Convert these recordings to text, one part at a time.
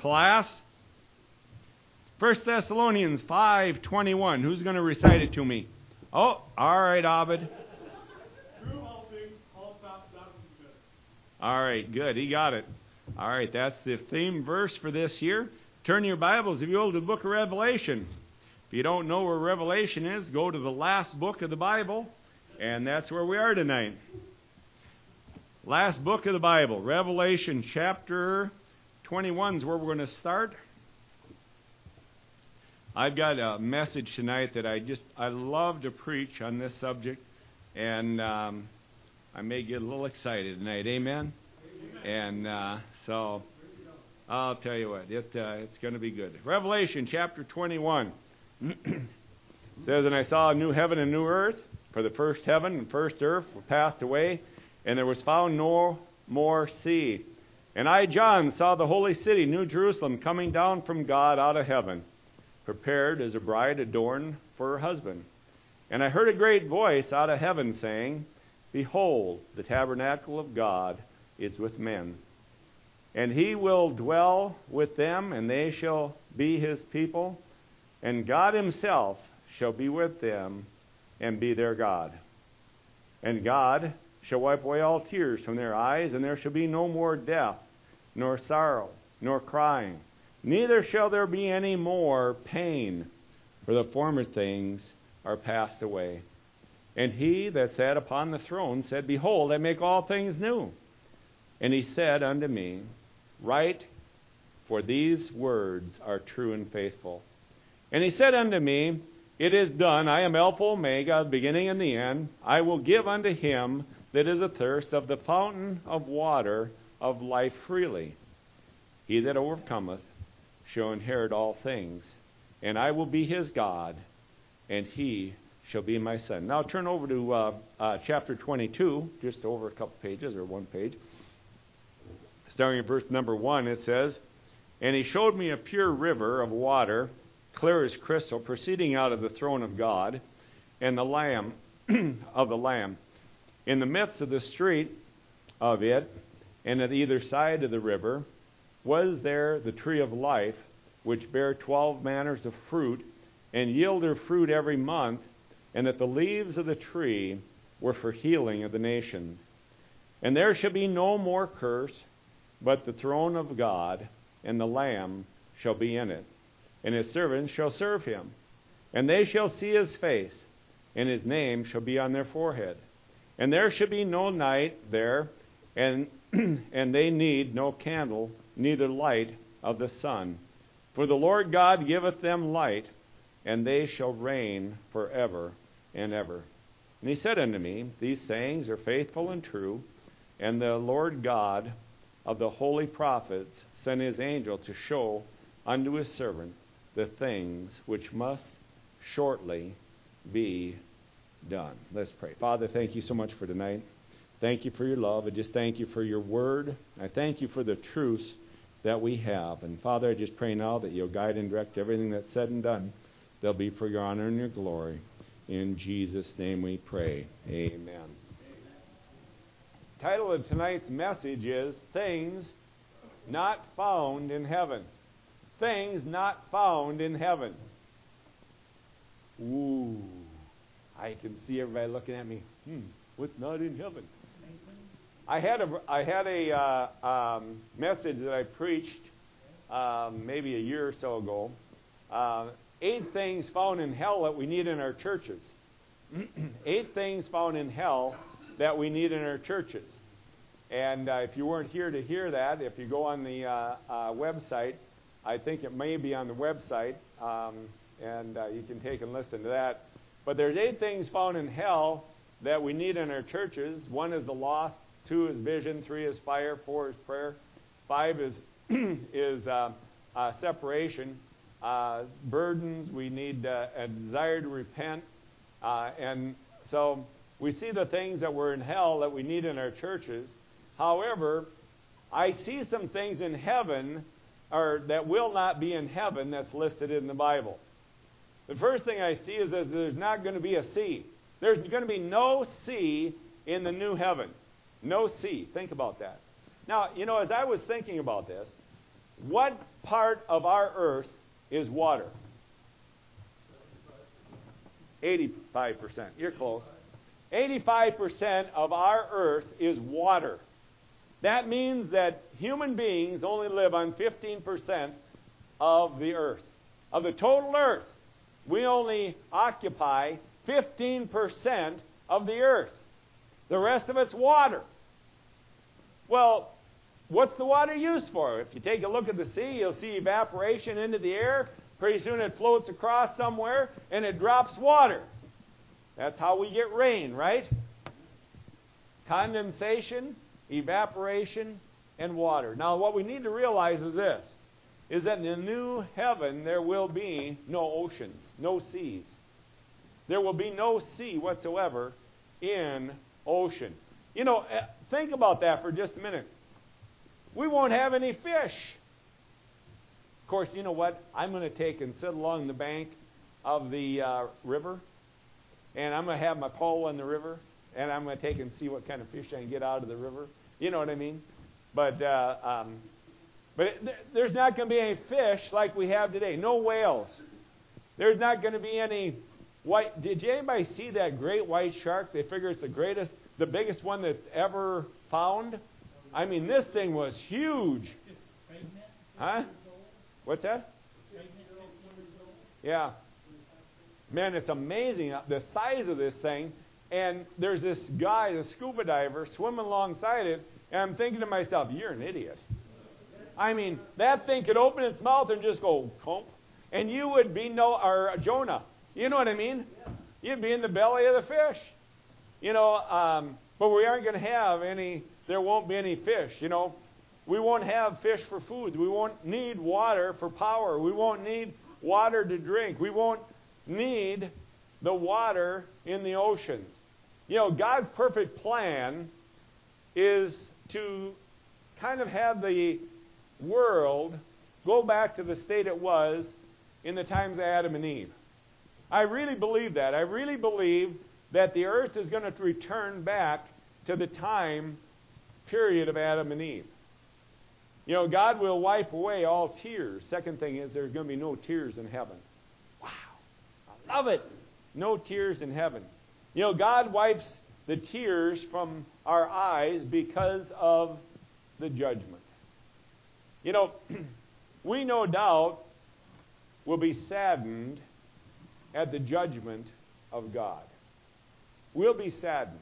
class. 1 Thessalonians 5:21. Who's going to recite it to me? Oh, all right, Abed. All right, good. He got it. All right, that's the theme verse for this year. Turn your Bibles, if you will, to the book of Revelation. If you don't know where Revelation is, go to the last book of the Bible, and that's where we are tonight. Last book of the Bible, Revelation chapter 21 is where we're going to start. I've got a message tonight that I love to preach on this subject, and I may get a little excited tonight. Amen? And so I'll tell you what, it's going to be good. Revelation chapter 21 says, "And I saw a new heaven and new earth, for the first heaven and first earth were passed away, and there was found no more sea. And I, John, saw the holy city, New Jerusalem, coming down from God out of heaven, prepared as a bride adorned for her husband. And I heard a great voice out of heaven saying, Behold, the tabernacle of God is with men. And he will dwell with them, and they shall be his people. And God himself shall be with them and be their God. And God shall wipe away all tears from their eyes, and there shall be no more death, nor sorrow, nor crying. Neither shall there be any more pain, for the former things are passed away. And he that sat upon the throne said, Behold, I make all things new. And he said unto me, Write, for these words are true and faithful. And he said unto me, It is done. I am Alpha Omega, the beginning and the end. I will give unto him that is athirst of the fountain of water of life freely. He that overcometh shall inherit all things, and I will be his God, and he shall be my son." Now turn over to chapter 22, just over a couple pages, or one page. Starting at verse number 1, it says, "And he showed me a pure river of water, clear as crystal, proceeding out of the throne of God, and the Lamb of the Lamb. In the midst of the street of it, and at either side of the river, was there the tree of life, which bare 12 manners of fruit, and yield her fruit every month, and that the leaves of the tree were for healing of the nations. And there shall be no more curse, but the throne of God and the Lamb shall be in it, and his servants shall serve him. And they shall see his face, and his name shall be on their forehead. And there shall be no night there, and they need no candle, neither light of the sun. For the Lord God giveth them light, and they shall reign forever and ever. And he said unto me, These sayings are faithful and true, and the Lord God of the holy prophets sent his angel to show unto his servant the things which must shortly be done." Let's pray. Father, thank you so much for tonight. Thank you for your love. I just thank you for your word. I thank you for the truths that we have. And Father, I just pray now that you'll guide and direct everything that's said and done. They'll be for your honor and your glory. In Jesus' name we pray. Amen. The title of tonight's message is Things Not Found in Heaven. Things Not Found in Heaven. Ooh, I can see everybody looking at me. What's not in heaven? I had a message that I preached maybe a year or so ago. 8 things found in hell that we need in our churches. 8 things found in hell that we need in our churches. And if you weren't here to hear that, if you go on the website, I think it may be on the website, and you can take and listen to that. But there's 8 things found in hell that we need in our churches. 1 is the lost, 2 is vision, 3 is fire, 4 is prayer, 5 is separation, burdens. We need a desire to repent, and so we see the things that were in hell that we need in our churches. However, I see some things in heaven, or that will not be in heaven, that's listed in the Bible. The first thing I see is that there's not going to be a sea. There's going to be no sea in the new heaven. No sea. Think about that. Now, as I was thinking about this, what part of our earth is water? 85%. You're close. 85% of our earth is water. That means that human beings only live on 15% of the earth. Of the total earth, we only occupy 15% of the earth. The rest of it's water. Well, what's the water used for? If you take a look at the sea, you'll see evaporation into the air. Pretty soon it floats across somewhere and it drops water. That's how we get rain, right? Condensation, evaporation, and water. Now, what we need to realize is this, is that in the new heaven there will be no oceans, no seas. There will be no sea whatsoever in ocean. You know, think about that for just a minute. We won't have any fish. Of course, you know what? I'm going to take and sit along the bank of the river, and I'm going to have my pole in the river, and I'm going to take and see what kind of fish I can get out of the river. You know what I mean? But there's not going to be any fish like we have today. No whales. There's not going to be any white. Did anybody see that great white shark? They figure it's the biggest one that's ever found. I mean, this thing was huge. Huh? What's that? Yeah. Man, it's amazing the size of this thing. And there's this guy, the scuba diver, swimming alongside it, and I'm thinking to myself, you're an idiot. I mean, that thing could open its mouth and just go, clump, and you would be Jonah. You know what I mean? You'd be in the belly of the fish. You know, but we aren't going to have any, there won't be any fish, you know. We won't have fish for food. We won't need water for power. We won't need water to drink. We won't need the water in the oceans. You know, God's perfect plan is to kind of have the world go back to the state it was in the times of Adam and Eve. I really believe that. I really believe that the earth is going to return back to the time period of Adam and Eve. You know, God will wipe away all tears. Second thing is there's going to be no tears in heaven. Wow. I love it. No tears in heaven. You know, God wipes the tears from our eyes because of the judgment. You know, we no doubt will be saddened at the judgment of God. We'll be saddened.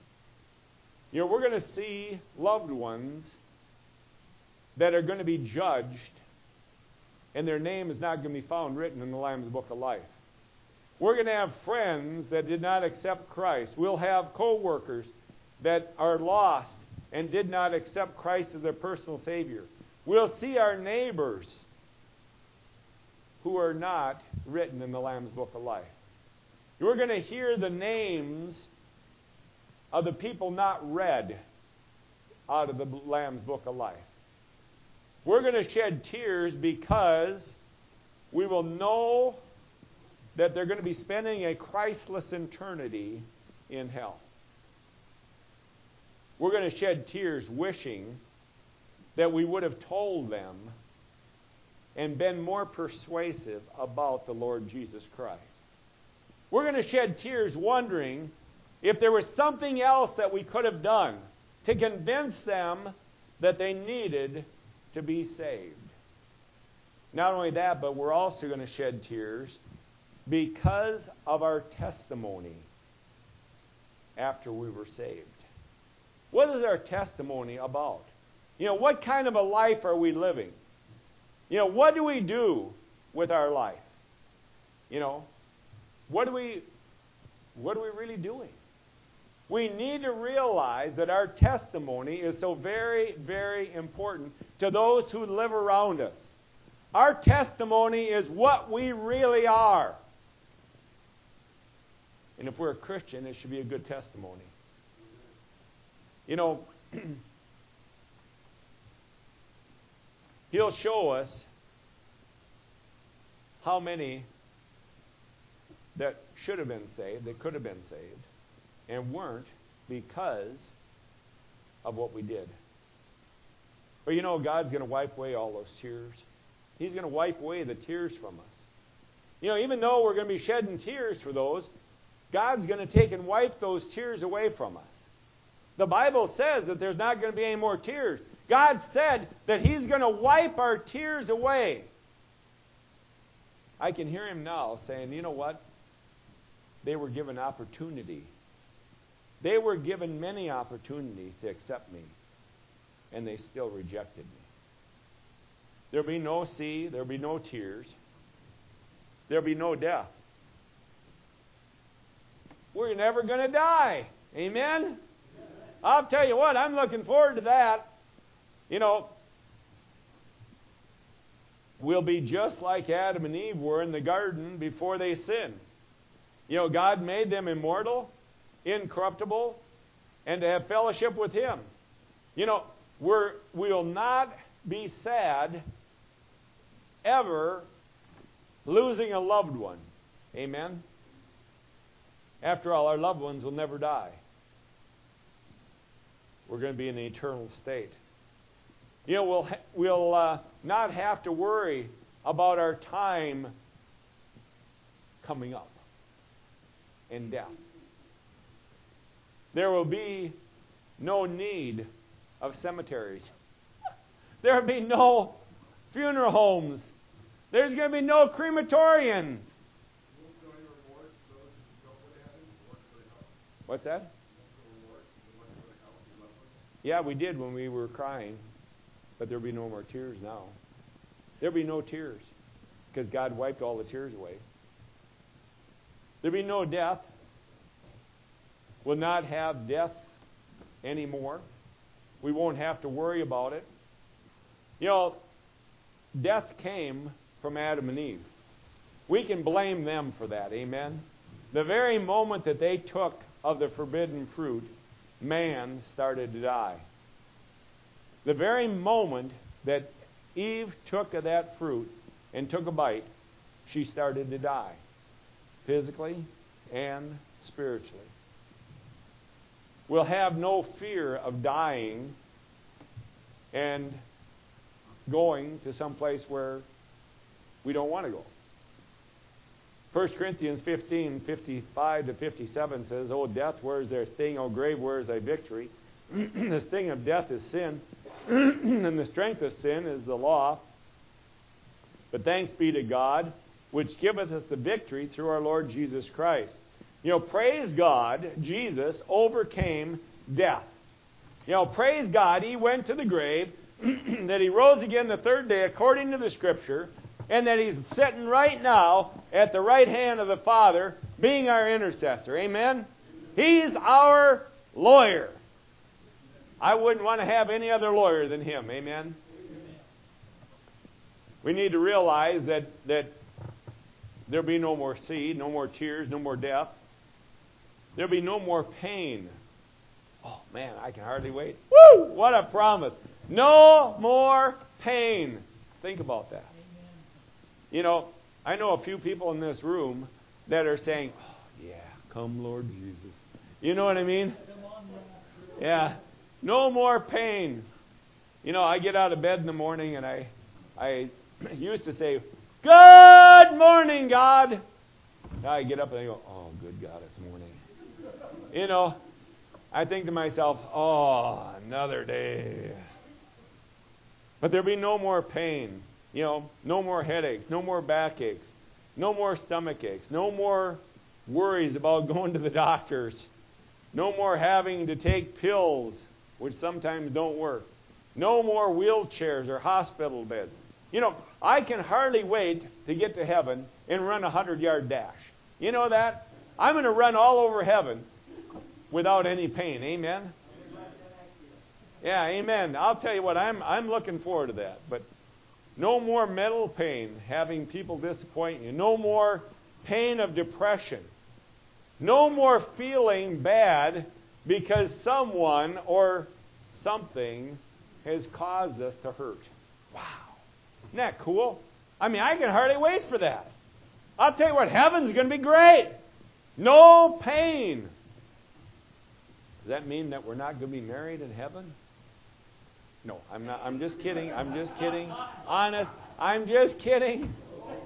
You know, we're going to see loved ones that are going to be judged, and their name is not going to be found written in the Lamb's Book of Life. We're going to have friends that did not accept Christ. We'll have co-workers that are lost and did not accept Christ as their personal Savior. We'll see our neighbors who are not written in the Lamb's Book of Life. We're going to hear the names of the people not read out of the Lamb's Book of Life. We're going to shed tears because we will know that they're going to be spending a Christless eternity in hell. We're going to shed tears wishing that we would have told them and been more persuasive about the Lord Jesus Christ. We're going to shed tears wondering if there was something else that we could have done to convince them that they needed to be saved. Not only that, but we're also going to shed tears because of our testimony after we were saved. What is our testimony about? You know, what kind of a life are we living? You know, what do we do with our life? You know, what are we really doing? We need to realize that our testimony is so very, very important to those who live around us. Our testimony is what we really are. And if we're a Christian, it should be a good testimony. You know, He'll show us how many that should have been saved, that could have been saved, and weren't because of what we did. But God's going to wipe away all those tears. He's going to wipe away the tears from us. Even though we're going to be shedding tears for those, God's going to take and wipe those tears away from us. The Bible says that there's not going to be any more tears. God said that He's going to wipe our tears away. I can hear Him now saying, you know what? They were given opportunity. They were given many opportunities to accept me, and they still rejected me. There'll be no sea, there'll be no tears, there'll be no death. We're never going to die. Amen? I'll tell you what, I'm looking forward to that. We'll be just like Adam and Eve were in the garden before they sinned. God made them immortal, incorruptible, and to have fellowship with Him. We'll not be sad ever losing a loved one. Amen? After all, our loved ones will never die. We're going to be in an eternal state. We'll not have to worry about our time coming up in death. There will be no need of cemeteries. There will be no funeral homes. There's going to be no crematoriums. What's that? Yeah, we did when we were crying. But there'll be no more tears now. There'll be no tears because God wiped all the tears away. There'll be no death. We'll not have death anymore. We won't have to worry about it. Death came from Adam and Eve. We can blame them for that. Amen? The very moment that they took of the forbidden fruit, man started to die. The very moment that Eve took of that fruit and took a bite, she started to die, physically and spiritually. We'll have no fear of dying and going to some place where we don't want to go. 1 Corinthians 15:55-57 says, O death, where is their sting? O grave, where is thy victory? The sting of death is sin, and the strength of sin is the law. But thanks be to God, which giveth us the victory through our Lord Jesus Christ. Praise God, Jesus overcame death. Praise God, He went to the grave, that He rose again the third day according to the Scripture, and that He's sitting right now at the right hand of the Father, being our intercessor. Amen? He's our lawyer. I wouldn't want to have any other lawyer than Him. Amen? We need to realize that there'll be no more sea, no more tears, no more death. There'll be no more pain. Oh, man, I can hardly wait. Woo! What a promise. No more pain. Think about that. Amen. I know a few people in this room that are saying, oh, yeah, come Lord Jesus. You know what I mean? Yeah. No more pain. I get out of bed in the morning and I used to say, good morning, God. Now I get up and I go, oh, good God, it's morning. I think to myself, oh, another day. But there'll be no more pain. No more headaches, no more backaches, no more stomach aches, no more worries about going to the doctors, no more having to take pills, which sometimes don't work, no more wheelchairs or hospital beds. I can hardly wait to get to heaven and run a 100-yard dash. You know that? I'm going to run all over heaven without any pain. Amen? Yeah, amen. I'll tell you what, I'm looking forward to that. But no more mental pain, having people disappoint you. No more pain of depression. No more feeling bad because someone or something has caused us to hurt. Wow. Isn't that cool? I can hardly wait for that. I'll tell you what, heaven's going to be great. No pain. Does that mean that we're not going to be married in heaven? No, I'm not. I'm just kidding. I'm just kidding. Honest. I'm just kidding.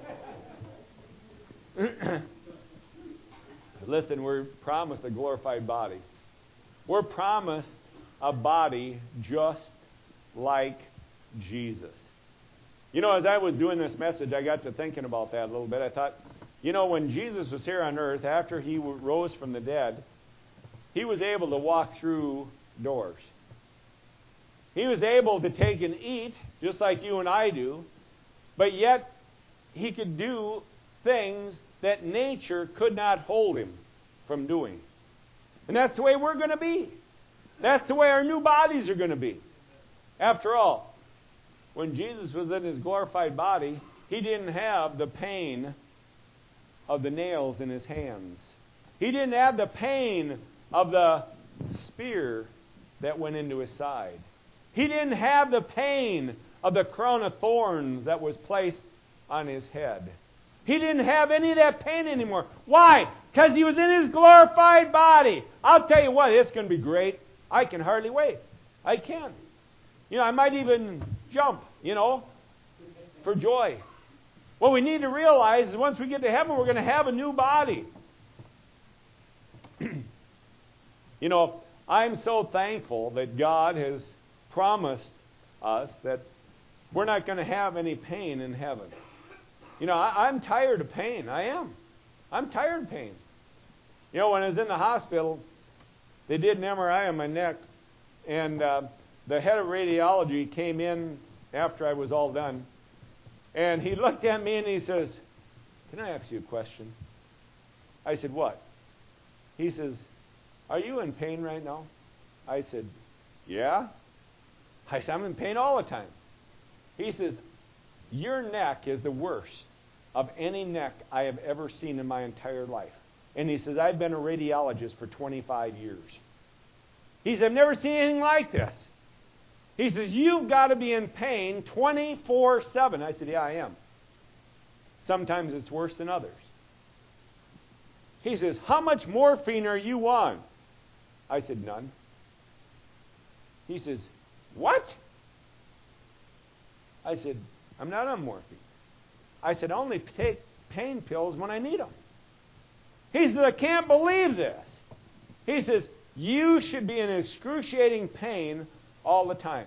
Listen, we're promised a glorified body. We're promised a body just like Jesus. You know, as I was doing this message, I got to thinking about that a little bit. I thought, you know, when Jesus was here on earth, after he rose from the dead, he was able to walk through doors. He was able to take and eat, just like you and I do, but yet he could do things that nature could not hold him from doing. And that's the way we're going to be. That's the way our new bodies are going to be. After all, when Jesus was in his glorified body, he didn't have the pain of the nails in his hands. He didn't have the pain of the spear that went into his side. He didn't have the pain of the crown of thorns that was placed on his head. He didn't have any of that pain anymore. Why? Because he was in his glorified body. I'll tell you what, it's going to be great. I can hardly wait. I can. You know, I might even jump, for joy. What we need to realize is once we get to heaven, we're going to have a new body. I'm so thankful that God has promised us that we're not going to have any pain in heaven. I'm tired of pain. I am. I'm tired of pain. When I was in the hospital, they did an MRI on my neck, and the head of radiology came in after I was all done, and he looked at me and he says, "Can I ask you a question?" I said, "What?" He says, "Are you in pain right now?" I said, "Yeah." I said, "I'm in pain all the time." He says, "Your neck is the worst of any neck I have ever seen in my entire life." And he says, "I've been a radiologist for 25 years. He said, "I've never seen anything like this." He says, "You've got to be in pain 24/7. I said, "Yeah, I am. Sometimes it's worse than others." He says, "How much morphine are you on?" I said, "None." He says, "What?" I said, "I'm not on morphine." I said, "I only take pain pills when I need them." He says, "I can't believe this." He says, "You should be in excruciating pain all the time."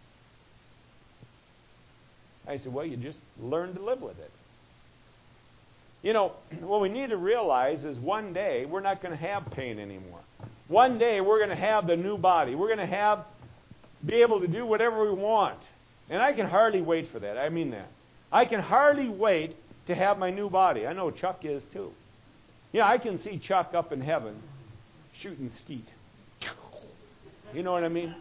I said, "Well, you just learn to live with it." What we need to realize is one day we're not going to have pain anymore. One day we're going to have the new body. We're going to be able to do whatever we want. And I can hardly wait for that. I mean that. I can hardly wait to have my new body. I know Chuck is too. I can see Chuck up in heaven shooting skeet. You know what I mean?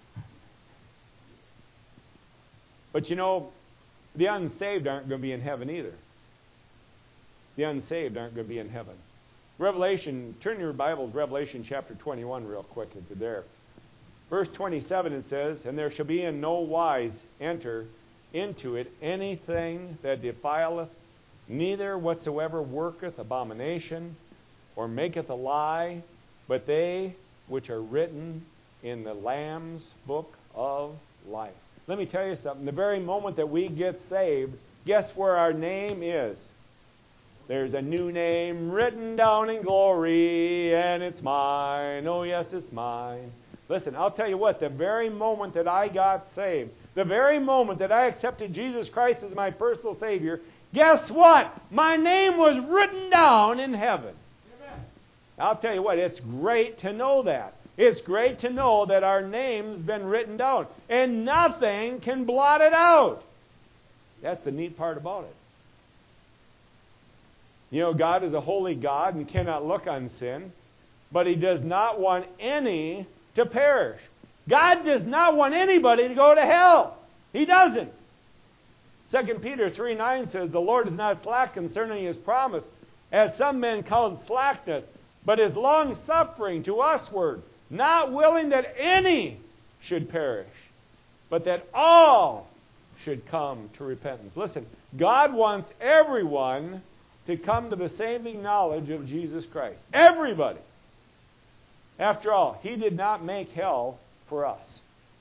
But the unsaved aren't going to be in heaven either. The unsaved aren't going to be in heaven. Revelation, turn your Bibles, Revelation chapter 21 real quick if you're there. Verse 27 it says, "And there shall be in no wise enter into it anything that defileth, neither whatsoever worketh abomination, or maketh a lie, but they which are written in the Lamb's book of life." Let me tell you something. The very moment that we get saved, guess where our name is? There's a new name written down in glory, and it's mine. Oh, yes, it's mine. Listen, I'll tell you what, the very moment that I got saved, the very moment that I accepted Jesus Christ as my personal Savior, guess what? My name was written down in heaven. Amen. I'll tell you what, it's great to know that. It's great to know that our name's been written down, and nothing can blot it out. That's the neat part about it. God is a holy God and cannot look on sin, but He does not want any to perish. God does not want anybody to go to hell. He doesn't. 2 Peter 3:9 says, "The Lord is not slack concerning His promise, as some men count slackness, but is long-suffering to usward, not willing that any should perish, but that all should come to repentance." Listen, God wants everyone to come to the saving knowledge of Jesus Christ. Everybody. After all, He did not make hell for us.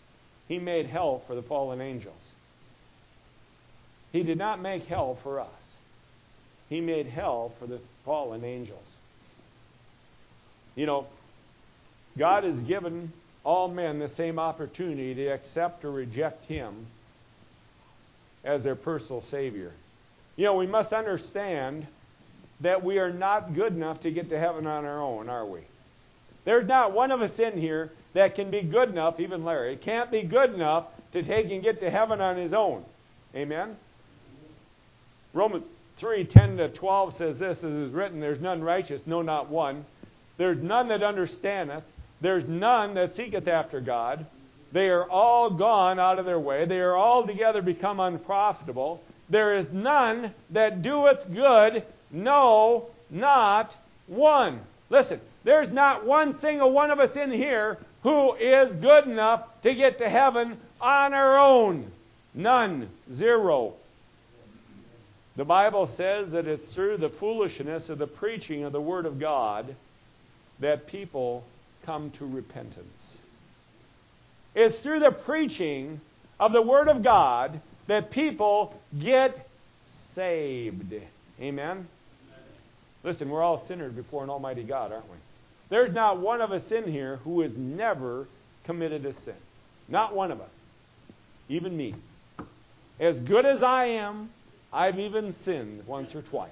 He made hell for the fallen angels. He did not make hell for us. He made hell for the fallen angels. You know, God has given all men the same opportunity to accept or reject Him as their personal Savior. You know, we must understand that we are not good enough to get to heaven on our own, are we? There's not one of us in here that can be good enough, even Larry, can't be good enough to take and get to heaven on his own. Amen? Romans 3:10-12 says this, as is written, there's none righteous, no, not one. There's none that understandeth. There's none that seeketh after God. They are all gone out of their way. They are all together become unprofitable. There is none that doeth good, no, not one. Listen, there's not one single one of us in here who is good enough to get to heaven on our own. None. Zero. The Bible says that it's through the foolishness of the preaching of the Word of God that people come to repentance. It's through the preaching of the Word of God that people get saved. Amen? Listen, we're all sinners before an almighty God, aren't we? There's not one of us in here who has never committed a sin. Not one of us. Even me. As good as I am, I've even sinned once or twice.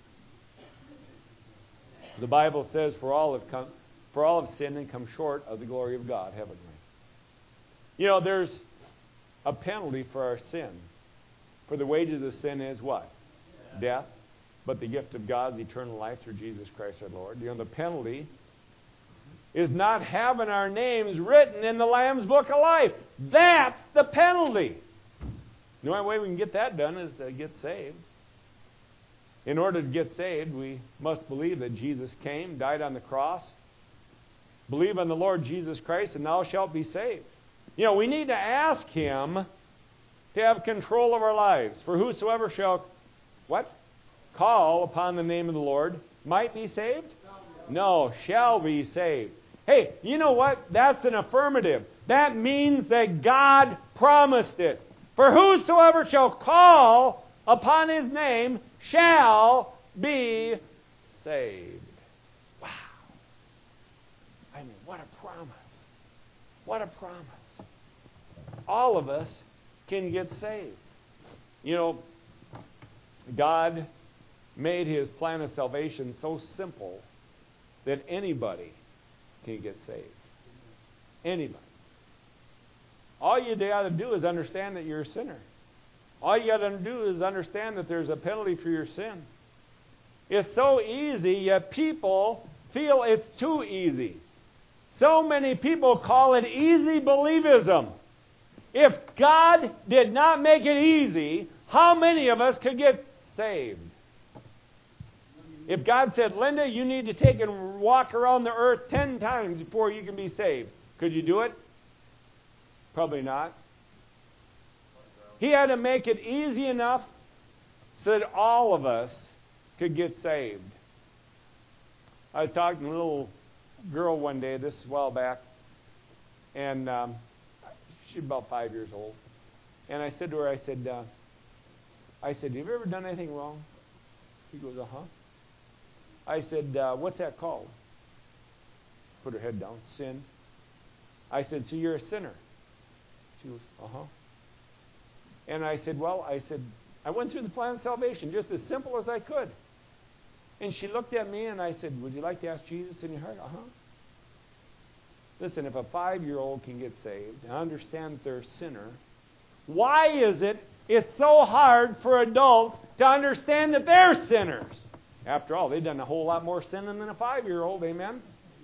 The Bible says, for all have sinned and come short of the glory of God, haven't we? You know, there's a penalty for our sin. For the wages of sin is what? Death. But the gift of God is eternal life through Jesus Christ our Lord. You know, the penalty is not having our names written in the Lamb's Book of Life. That's the penalty. The only way we can get that done is to get saved. In order to get saved, we must believe that Jesus came, died on the cross. Believe on the Lord Jesus Christ, and thou shalt be saved. You know, we need to ask Him to have control of our lives. For whosoever shall, what? Call upon the name of the Lord might be saved? No, shall be saved. Hey, you know what? That's an affirmative. That means that God promised it. For whosoever shall call upon His name shall be saved. Wow. I mean, what a promise. What a promise. All of us can get saved. You know, God made His plan of salvation so simple that anybody can get saved. Anybody. All you got to do is understand that you're a sinner. All you got to do is understand that there's a penalty for your sin. It's so easy, yet people feel it's too easy. So many people call it easy believism. If God did not make it easy, how many of us could get saved? If God said, Linda, you need to take and walk around the earth 10 times before you can be saved, could you do it? Probably not. He had to make it easy enough so that all of us could get saved. I was talking to a little girl one day, this a while back, and she's about 5 years old. And I said to her, I said, have you ever done anything wrong? She goes, uh-huh. I said, what's that called? Put her head down. Sin. I said, so you're a sinner. She goes, uh-huh. And I said, I went through the plan of salvation just as simple as I could. And she looked at me and I said, would you like to ask Jesus in your heart? Uh-huh. Listen, if a 5-year-old can get saved and understand that they're a sinner, why is it's so hard for adults to understand that they're sinners? After all, they've done a whole lot more sinning than a 5-year-old, amen?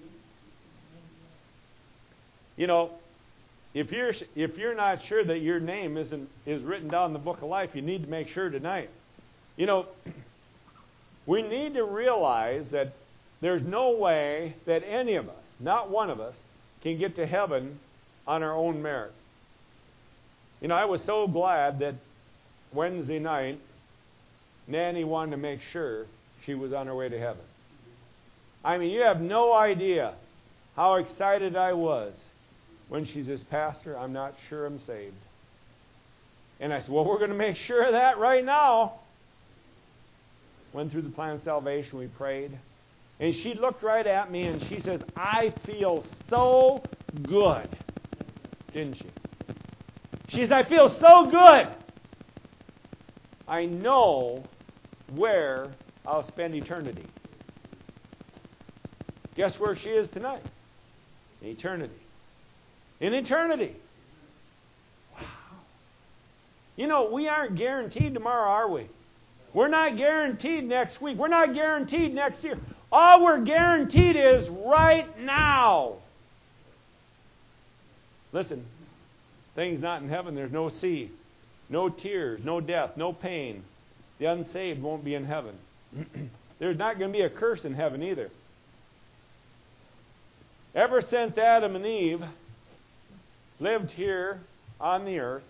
You know, if you're not sure that your name is written down in the book of life, you need to make sure tonight. You know, we need to realize that there's no way that any of us, not one of us, can get to heaven on our own merit. You know, I was so glad that Wednesday night, Nanny wanted to make sure she was on her way to heaven. I mean, you have no idea how excited I was when she says, Pastor, I'm not sure I'm saved. And I said, well, we're going to make sure of that right now. Went through the plan of salvation. We prayed. And she looked right at me and she says, I feel so good. Didn't she? She says, I feel so good. I know where I'll spend eternity. Guess where she is tonight? In eternity. In eternity. Wow. You know, we aren't guaranteed tomorrow, are we? We're not guaranteed next week. We're not guaranteed next year. All we're guaranteed is right now. Listen, things not in heaven, there's no sea, no tears, no death, no pain. The unsaved won't be in heaven. There's not going to be a curse in heaven either. Ever since Adam and Eve lived here on the earth,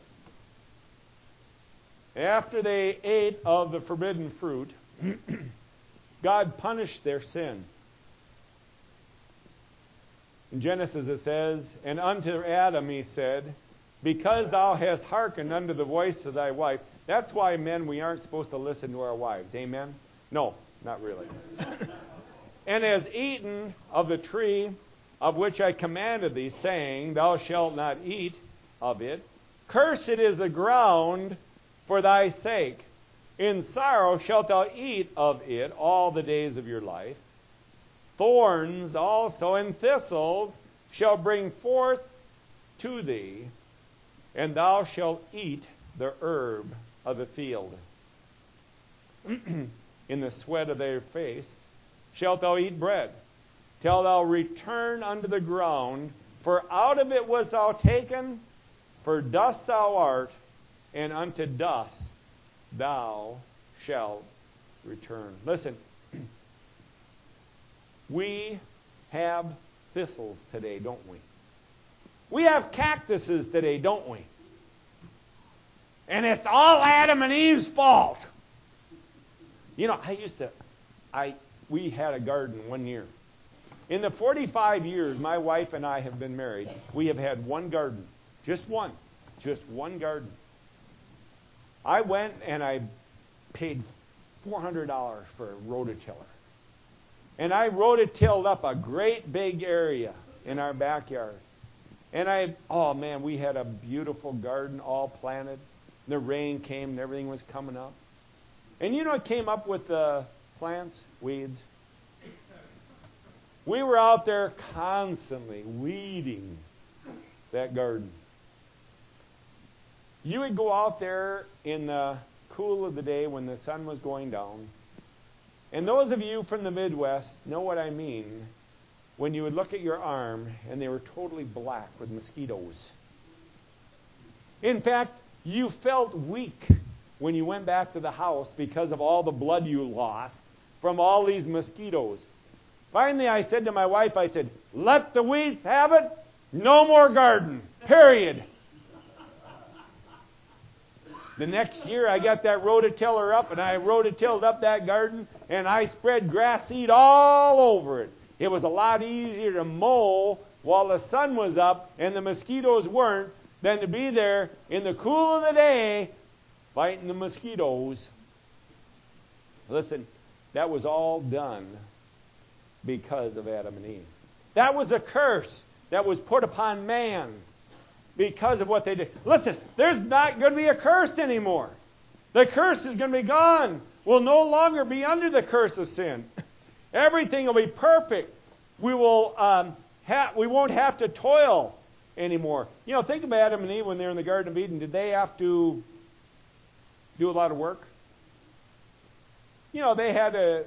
after they ate of the forbidden fruit, God punished their sin. In Genesis it says, and unto Adam he said, because thou hast hearkened unto the voice of thy wife. That's why, men, we aren't supposed to listen to our wives. Amen? No, not really. And hast eaten of the tree of which I commanded thee, saying, thou shalt not eat of it. Cursed is the ground for thy sake. In sorrow shalt thou eat of it all the days of your life. Thorns also and thistles shall bring forth to thee, and thou shalt eat the herb of the field. In the sweat of thy face shalt thou eat bread, till thou return unto the ground, for out of it wast thou taken, for dust thou art, and unto dust thou shalt return. Listen, we have thistles today, don't we? We have cactuses today, don't we? And it's all Adam and Eve's fault. You know, we had a garden one year. In the 45 years my wife and I have been married, we have had one garden. Just one garden. I went and I paid $400 for a rototiller. And I rototilled up a great big area in our backyard. And we had a beautiful garden all planted. The rain came and everything was coming up. And you know what came up with the plants? Weeds. We were out there constantly weeding that garden. You would go out there in the cool of the day when the sun was going down. And those of you from the Midwest know what I mean when you would look at your arm and they were totally black with mosquitoes. In fact, you felt weak when you went back to the house because of all the blood you lost from all these mosquitoes. Finally, I said to my wife, I said, let the weeds have it. No more garden. Period. The next year, I got that rototiller up, and I rototilled up that garden, and I spread grass seed all over it. It was a lot easier to mow while the sun was up and the mosquitoes weren't than to be there in the cool of the day fighting the mosquitoes. Listen, that was all done because of Adam and Eve. That was a curse that was put upon man because of what they did. Listen, there's not going to be a curse anymore. The curse is going to be gone. We'll no longer be under the curse of sin. Everything will be perfect. We won't have to toil anymore. You know, think about Adam and Eve when they were in the Garden of Eden. Did they have to do a lot of work? You know, they had to,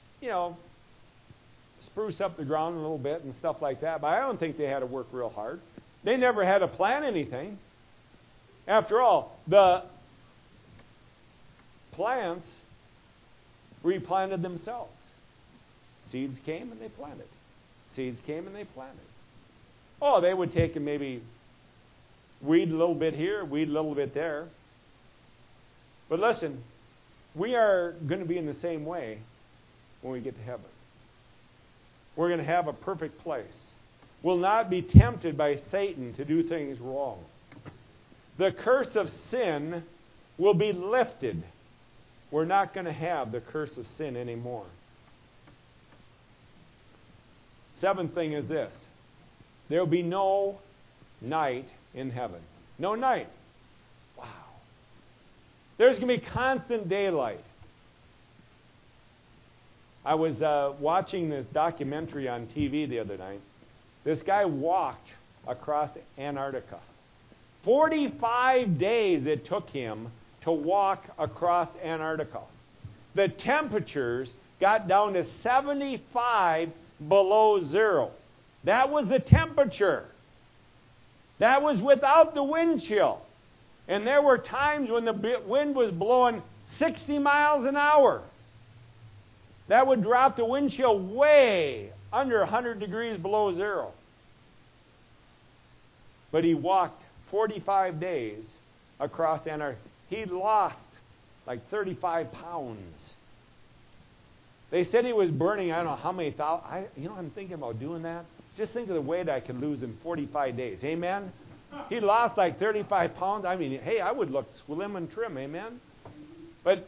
spruce up the ground a little bit and stuff like that. But I don't think they had to work real hard. They never had to plant anything. After all, the plants replanted themselves. Seeds came and they planted. Seeds came and they planted. Oh, they would take and maybe weed a little bit here, weed a little bit there. But listen, we are going to be in the same way when we get to heaven. We're going to have a perfect place. will not be tempted by Satan to do things wrong. The curse of sin will be lifted. We're not going to have the curse of sin anymore. Seventh thing is this. There will be no night in heaven. No night. Wow. There's going to be constant daylight. I was watching this documentary on TV the other night. This guy walked across Antarctica. 45 days it took him to walk across Antarctica. The temperatures got down to 75 below zero. That was the temperature. That was without the wind chill. And there were times when the wind was blowing 60 miles an hour. That would drop the wind chill way under 100 degrees below zero. But he walked 45 days across Antarctica. He lost like 35 pounds. They said he was burning, I don't know how many thousand. I'm thinking about doing that. Just think of the weight I could lose in 45 days. Amen? He lost like 35 pounds. I mean, hey, I would look slim and trim. Amen? But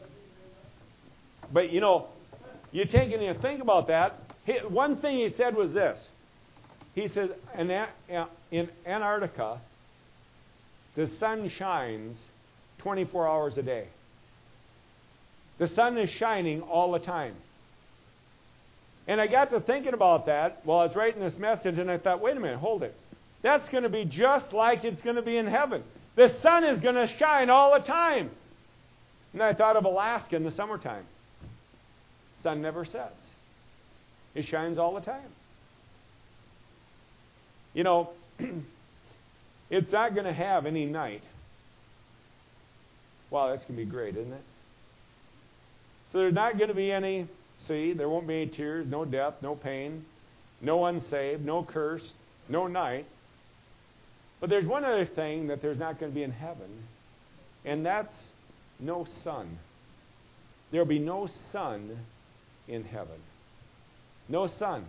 you take and you think about that. One thing he said was this. He said, in Antarctica, the sun shines 24 hours a day. The sun is shining all the time. And I got to thinking about that while I was writing this message, and I thought, wait a minute, hold it. That's going to be just like it's going to be in heaven. The sun is going to shine all the time. And I thought of Alaska in the summertime. Sun never sets. It shines all the time. It's not going to have any night. Wow, that's going to be great, isn't it? So there's not going to be any, there won't be any tears, no death, no pain, no unsaved, no curse, no night. But there's one other thing that there's not going to be in heaven, and that's no sun. There'll be no sun in heaven. No sun.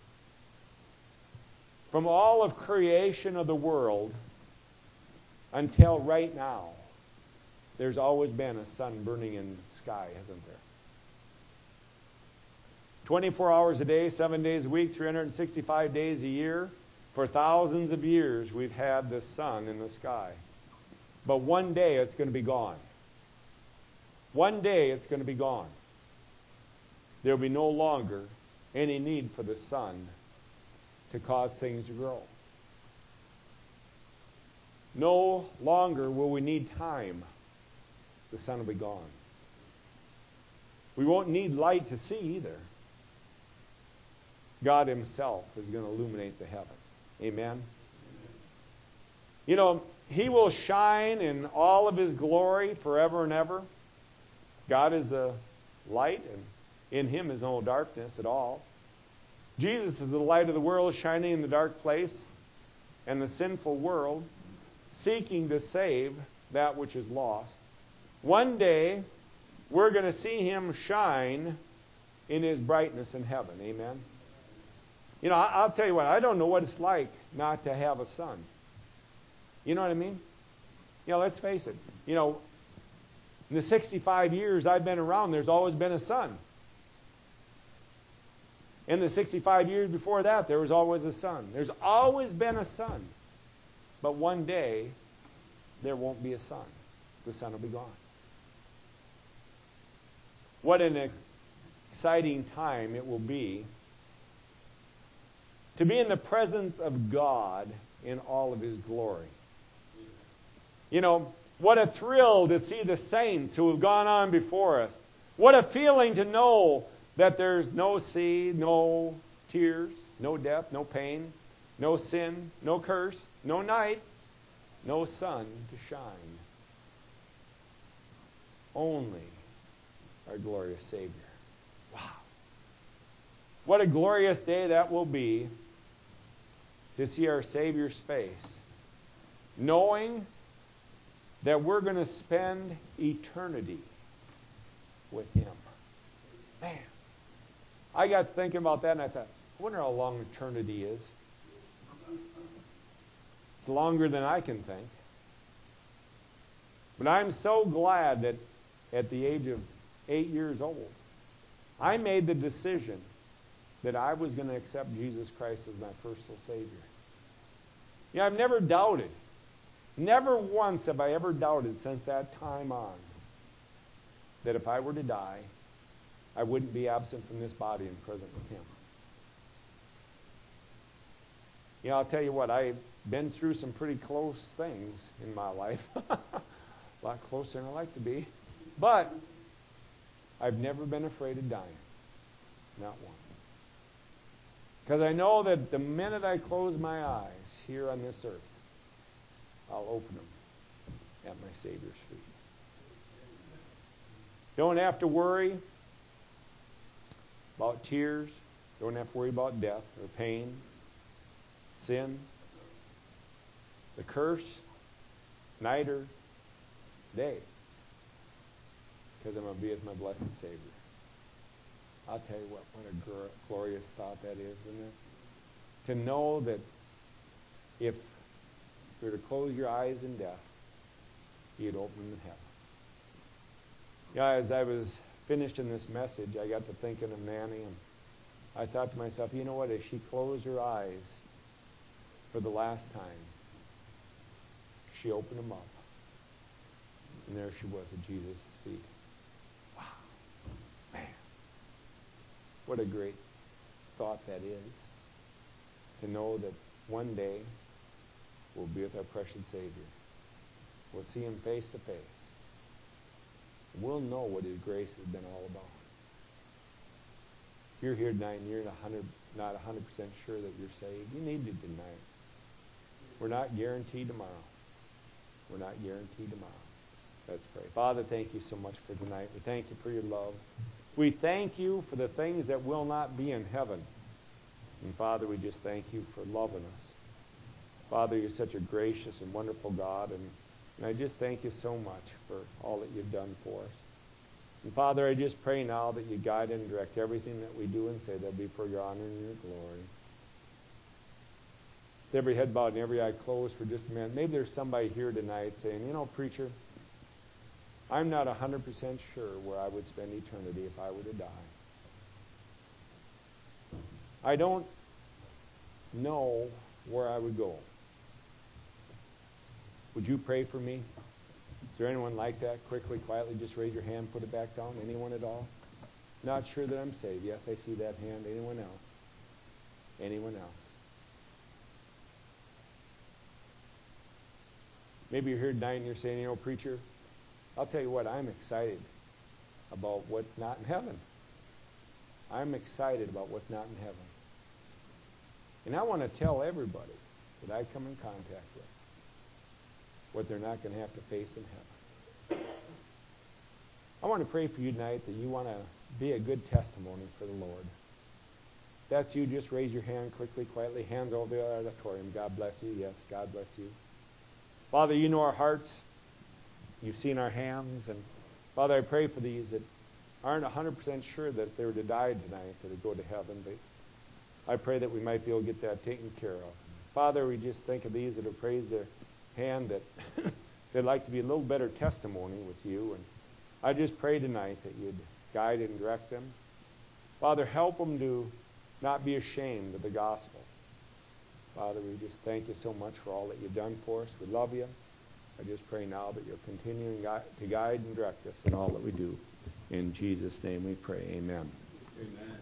From all of creation of the world until right now, there's always been a sun burning in the sky, hasn't there? 24 hours a day, 7 days a week, 365 days a year. For thousands of years, we've had the sun in the sky. But one day, it's going to be gone. One day, it's going to be gone. There will be no longer any need for the sun to cause things to grow. No longer will we need time. The sun will be gone. We won't need light to see either. God Himself is going to illuminate the heaven. Amen? He will shine in all of His glory forever and ever. God is the light, and in Him is no darkness at all. Jesus is the light of the world, shining in the dark place and the sinful world, seeking to save that which is lost. One day, we're going to see Him shine in His brightness in heaven. Amen? I'll tell you what, I don't know what it's like not to have a sun. You know what I mean? Let's face it. In the 65 years I've been around, there's always been a sun. In the 65 years before that, there was always a sun. There's always been a sun. But one day, there won't be a sun. The sun will be gone. What an exciting time it will be to be in the presence of God in all of His glory. What a thrill to see the saints who have gone on before us. What a feeling to know that there's no sea, no tears, no death, no pain, no sin, no curse, no night, no sun to shine. Only our glorious Savior. Wow. What a glorious day that will be to see our Savior's face, knowing that we're going to spend eternity with Him. Man, I got thinking about that and I thought, I wonder how long eternity is. longer than I can think. But I'm so glad that at the age of 8 years old, I made the decision that I was going to accept Jesus Christ as my personal Savior. Yeah, I've never doubted. Never once have I ever doubted since that time on that if I were to die, I wouldn't be absent from this body and present with Him. You know, I'll tell you what, I've been through some pretty close things in my life. A lot closer than I like to be. But I've never been afraid of dying. Not one. Because I know that the minute I close my eyes here on this earth, I'll open them at my Savior's feet. Don't have to worry about tears. Don't have to worry about death or pain, sin, the curse, night or day. Because I'm going to be with my blessed Savior. I'll tell you what a glorious thought that is, isn't it? To know that if you were to close your eyes in death, He'd open them in heaven. Yeah, as I was finished in this message, I got to thinking of Nanny, and I thought to myself, you know what, as she closed her eyes for the last time, she opened them up, and there she was at Jesus' feet. Wow. Man. What a great thought that is, to know that one day we'll be with our precious Savior. We'll see Him face to face. We'll know what His grace has been all about. If you're here tonight and you're not 100% sure that you're saved, you need to deny it. We're not guaranteed tomorrow. We're not guaranteed tomorrow. Let's pray. Father, thank you so much for tonight. We thank you for your love. We thank you for the things that will not be in heaven. And Father, we just thank you for loving us. Father, you're such a gracious and wonderful God, and I just thank you so much for all that you've done for us. And Father, I just pray now that you guide and direct everything that we do and say, that'll be for your honor and your glory. With every head bowed and every eye closed for just a minute, maybe there's somebody here tonight saying, you know, preacher, I'm not 100% sure where I would spend eternity if I were to die. I don't know where I would go. Would you pray for me? Is there anyone like that? Quickly, quietly, just raise your hand, put it back down. Anyone at all? Not sure that I'm saved. Yes, I see that hand. Anyone else? Anyone else? Maybe you're here tonight and you're saying, you know, preacher, I'll tell you what, I'm excited about what's not in heaven. I'm excited about what's not in heaven. And I want to tell everybody that I come in contact with what they're not going to have to face in heaven. I want to pray for you tonight that you want to be a good testimony for the Lord. If that's you, just raise your hand quickly, quietly. Hands over the auditorium. God bless you. Yes, God bless you. Father, you know our hearts. You've seen our hands. And Father, I pray for these that aren't 100% sure that if they were to die tonight, that they'd go to heaven. But I pray that we might be able to get that taken care of. Father, we just think of these that have praised their hand that they'd like to be a little better testimony with you. And I just pray tonight that you'd guide and direct them. Father, help them to not be ashamed of the gospel. Father, we just thank you so much for all that you've done for us. We love you. I just pray now that you're continuing to guide and direct us in all that we do. In Jesus' name we pray. Amen. Amen.